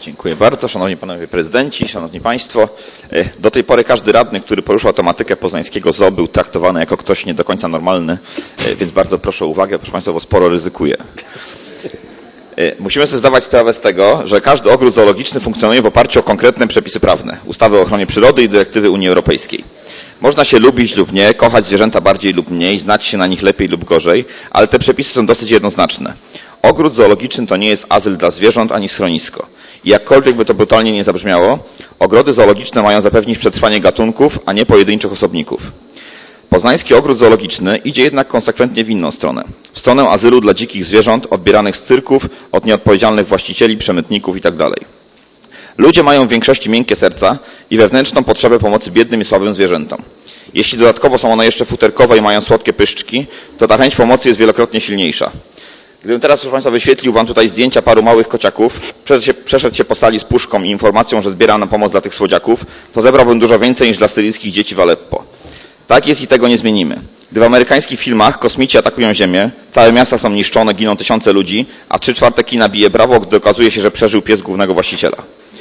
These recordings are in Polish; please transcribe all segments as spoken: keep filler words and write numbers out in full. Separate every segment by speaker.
Speaker 1: Dziękuję bardzo. Szanowni Panowie Prezydenci, Szanowni Państwo. Do tej pory każdy radny, który poruszał tematykę poznańskiego zoo, był traktowany jako ktoś nie do końca normalny, więc bardzo proszę o uwagę, proszę Państwa, bo sporo ryzykuję. Musimy sobie zdawać sprawę z tego, że każdy ogród zoologiczny funkcjonuje w oparciu o konkretne przepisy prawne, ustawy o ochronie przyrody i dyrektywy Unii Europejskiej. Można się lubić lub nie, kochać zwierzęta bardziej lub mniej, znać się na nich lepiej lub gorzej, ale te przepisy są dosyć jednoznaczne. Ogród zoologiczny to nie jest azyl dla zwierząt ani schronisko. I jakkolwiek by to brutalnie nie zabrzmiało, ogrody zoologiczne mają zapewnić przetrwanie gatunków, a nie pojedynczych osobników. Poznański ogród zoologiczny idzie jednak konsekwentnie w inną stronę. W stronę azylu dla dzikich zwierząt odbieranych z cyrków od nieodpowiedzialnych właścicieli, przemytników itd. Ludzie mają w większości miękkie serca i wewnętrzną potrzebę pomocy biednym i słabym zwierzętom. Jeśli dodatkowo są one jeszcze futerkowe i mają słodkie pyszczki, to ta chęć pomocy jest wielokrotnie silniejsza. Gdybym teraz, proszę Państwa, wyświetlił Wam tutaj zdjęcia paru małych kociaków, przeszedł się, przeszedł się po sali z puszką i informacją, że zbieram na pomoc dla tych słodziaków, to zebrałbym dużo więcej niż dla syryjskich dzieci w Aleppo. Tak jest i tego nie zmienimy. Gdy w amerykańskich filmach kosmici atakują Ziemię, całe miasta są niszczone, giną tysiące ludzi, a trzy czwarte kina bije brawo, gdy okazuje się, że przeżył pies głównego właściciela.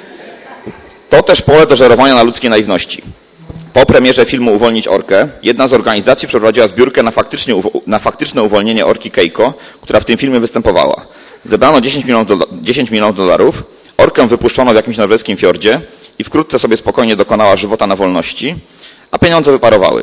Speaker 1: To też pole do żerowania na ludzkiej naiwności. Po premierze filmu Uwolnić orkę, jedna z organizacji przeprowadziła zbiórkę na, faktycznie, na faktyczne uwolnienie orki Keiko, która w tym filmie występowała. Zebrano dziesięć milionów dolarów, orkę wypuszczono w jakimś norweskim fiordzie i wkrótce sobie spokojnie dokonała żywota na wolności, a pieniądze wyparowały.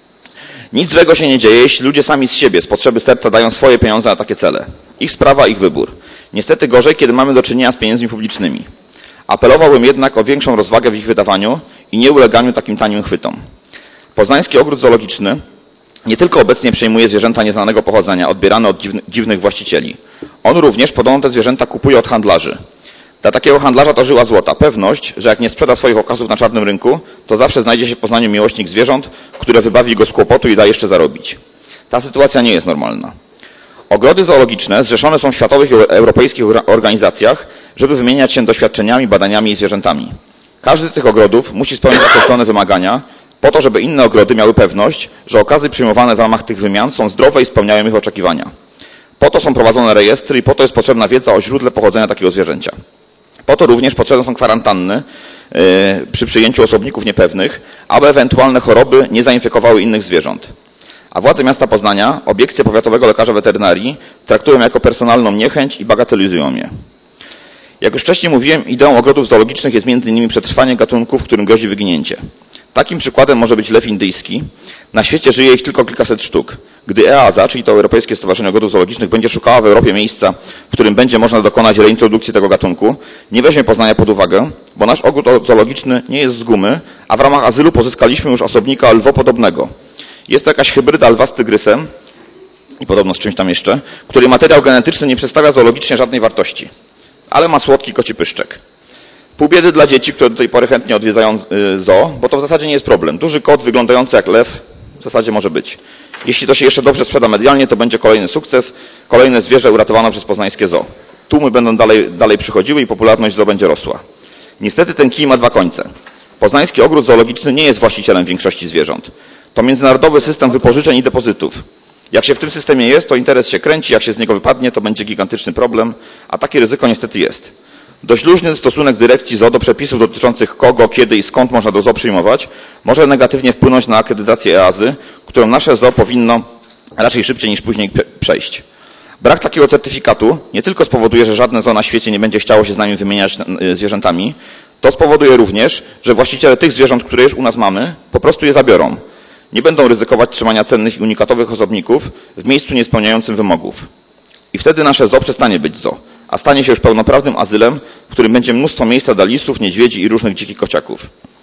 Speaker 1: Nic złego się nie dzieje, jeśli ludzie sami z siebie, z potrzeby serca dają swoje pieniądze na takie cele. Ich sprawa, ich wybór. Niestety gorzej, kiedy mamy do czynienia z pieniędzmi publicznymi. Apelowałbym jednak o większą rozwagę w ich wydawaniu i nieuleganiu takim tanim chwytom. Poznański ogród zoologiczny nie tylko obecnie przejmuje zwierzęta nieznanego pochodzenia, odbierane od dziwnych właścicieli. On również podobno te zwierzęta kupuje od handlarzy. Dla takiego handlarza to żyła złota. Pewność, że jak nie sprzeda swoich okazów na czarnym rynku, to zawsze znajdzie się w Poznaniu miłośnik zwierząt, które wybawi go z kłopotu i da jeszcze zarobić. Ta sytuacja nie jest normalna. Ogrody zoologiczne zrzeszone są w światowych i europejskich organizacjach, żeby wymieniać się doświadczeniami, badaniami i zwierzętami. Każdy z tych ogrodów musi spełniać określone wymagania, po to, żeby inne ogrody miały pewność, że okazy przyjmowane w ramach tych wymian są zdrowe i spełniają ich oczekiwania. Po to są prowadzone rejestry i po to jest potrzebna wiedza o źródle pochodzenia takiego zwierzęcia. Po to również potrzebne są kwarantanny yy, przy przyjęciu osobników niepewnych, aby ewentualne choroby nie zainfekowały innych zwierząt. A władze miasta Poznania obiekcje powiatowego lekarza weterynarii traktują jako personalną niechęć i bagatelizują je. Jak już wcześniej mówiłem, ideą ogrodów zoologicznych jest między innymi przetrwanie gatunków, którym grozi wyginięcie. Takim przykładem może być lew indyjski. Na świecie żyje ich tylko kilkaset sztuk. Gdy E A S A, czyli to Europejskie Stowarzyszenie Ogrodów Zoologicznych, będzie szukała w Europie miejsca, w którym będzie można dokonać reintrodukcji tego gatunku, nie weźmie Poznania pod uwagę, bo nasz ogród zoologiczny nie jest z gumy, a w ramach azylu pozyskaliśmy już osobnika lwopodobnego. Jest to jakaś hybryda lwa z tygrysem i podobno z czymś tam jeszcze, której materiał genetyczny nie przedstawia zoologicznie żadnej wartości, ale ma słodki koci pyszczek. Pół biedy dla dzieci, które do tej pory chętnie odwiedzają zoo, bo to w zasadzie nie jest problem. Duży kot wyglądający jak lew w zasadzie może być. Jeśli to się jeszcze dobrze sprzeda medialnie, to będzie kolejny sukces, kolejne zwierzę uratowane przez poznańskie zoo. Tłumy będą dalej, dalej przychodziły i popularność zoo będzie rosła. Niestety ten kij ma dwa końce. Poznański ogród zoologiczny nie jest właścicielem większości zwierząt. To międzynarodowy system wypożyczeń i depozytów. Jak się w tym systemie jest, to interes się kręci, jak się z niego wypadnie, to będzie gigantyczny problem, a takie ryzyko niestety jest. Dość luźny stosunek dyrekcji zoo do przepisów dotyczących kogo, kiedy i skąd można do zoo przyjmować, może negatywnie wpłynąć na akredytację E A S Y, którą nasze zoo powinno raczej szybciej niż później przejść. Brak takiego certyfikatu nie tylko spowoduje, że żadne zoo na świecie nie będzie chciało się z nami wymieniać zwierzętami, to spowoduje również, że właściciele tych zwierząt, które już u nas mamy, po prostu je zabiorą. Nie będą ryzykować trzymania cennych i unikatowych osobników w miejscu niespełniającym wymogów. I wtedy nasze zoo przestanie być zoo, a stanie się już pełnoprawnym azylem, w którym będzie mnóstwo miejsca dla lisów, niedźwiedzi i różnych dzikich kociaków.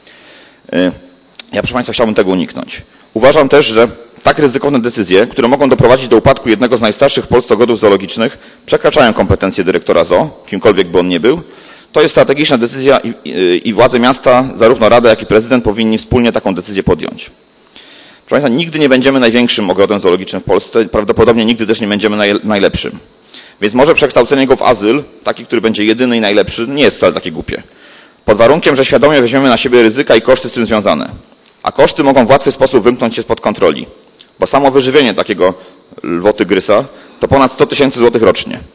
Speaker 1: Ja, proszę Państwa, chciałbym tego uniknąć. Uważam też, że tak ryzykowne decyzje, które mogą doprowadzić do upadku jednego z najstarszych w Polsce ogrodów zoologicznych, przekraczają kompetencje dyrektora zoo, kimkolwiek by on nie był. To jest strategiczna decyzja i, i, i władze miasta, zarówno Rada, jak i prezydent powinni wspólnie taką decyzję podjąć. Proszę Państwa, nigdy nie będziemy największym ogrodem zoologicznym w Polsce, prawdopodobnie nigdy też nie będziemy naj, najlepszym. Więc może przekształcenie go w azyl, taki, który będzie jedyny i najlepszy, nie jest wcale takie głupie. Pod warunkiem, że świadomie weźmiemy na siebie ryzyka i koszty z tym związane. A koszty mogą w łatwy sposób wymknąć się spod kontroli. Bo samo wyżywienie takiego lwotygrysa to ponad sto tysięcy złotych rocznie.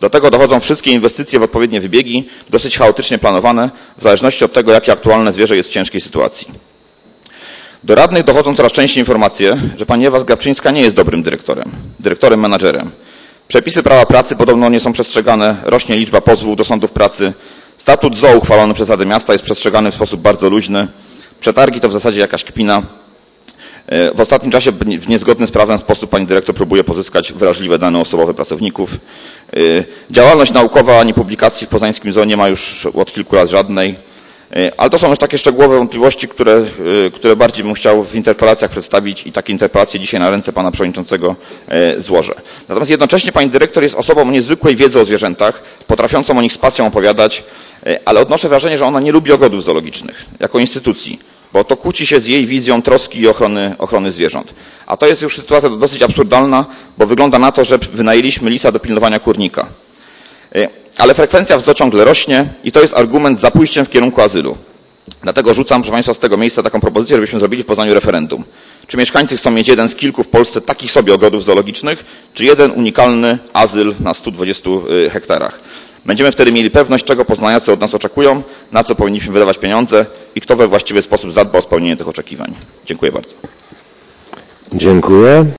Speaker 1: Do tego dochodzą wszystkie inwestycje w odpowiednie wybiegi, dosyć chaotycznie planowane, w zależności od tego, jakie aktualne zwierzę jest w ciężkiej sytuacji. Do radnych dochodzą coraz częściej informacje, że pani Ewa Zgrabczyńska nie jest dobrym dyrektorem, dyrektorem menadżerem. Przepisy prawa pracy podobno nie są przestrzegane, rośnie liczba pozwów do sądów pracy, statut z o o uchwalony przez Radę Miasta jest przestrzegany w sposób bardzo luźny, przetargi to w zasadzie jakaś kpina. W ostatnim czasie w niezgodny z prawem sposób pani dyrektor próbuje pozyskać wrażliwe dane osobowe pracowników. Działalność naukowa ani publikacji w poznańskim zoo nie ma już od kilku lat żadnej. Ale to są już takie szczegółowe wątpliwości, które, które bardziej bym chciał w interpelacjach przedstawić i takie interpelacje dzisiaj na ręce pana przewodniczącego złożę. Natomiast jednocześnie pani dyrektor jest osobą o niezwykłej wiedzy o zwierzętach, potrafiącą o nich z pasją opowiadać, ale odnoszę wrażenie, że ona nie lubi ogrodów zoologicznych jako instytucji, bo to kłóci się z jej wizją troski i ochrony, ochrony zwierząt. A to jest już sytuacja dosyć absurdalna, bo wygląda na to, że wynajęliśmy lisa do pilnowania kurnika. Ale frekwencja w zoo ciągle rośnie i to jest argument za pójściem w kierunku azylu. Dlatego rzucam, proszę państwa, z tego miejsca taką propozycję, żebyśmy zrobili w Poznaniu referendum. Czy mieszkańcy chcą mieć jeden z kilku w Polsce takich sobie ogrodów zoologicznych, czy jeden unikalny azyl na stu dwudziestu hektarach. Będziemy wtedy mieli pewność, czego poznaniacy od nas oczekują, na co powinniśmy wydawać pieniądze i kto we właściwy sposób zadba o spełnienie tych oczekiwań. Dziękuję bardzo.
Speaker 2: Dziękuję.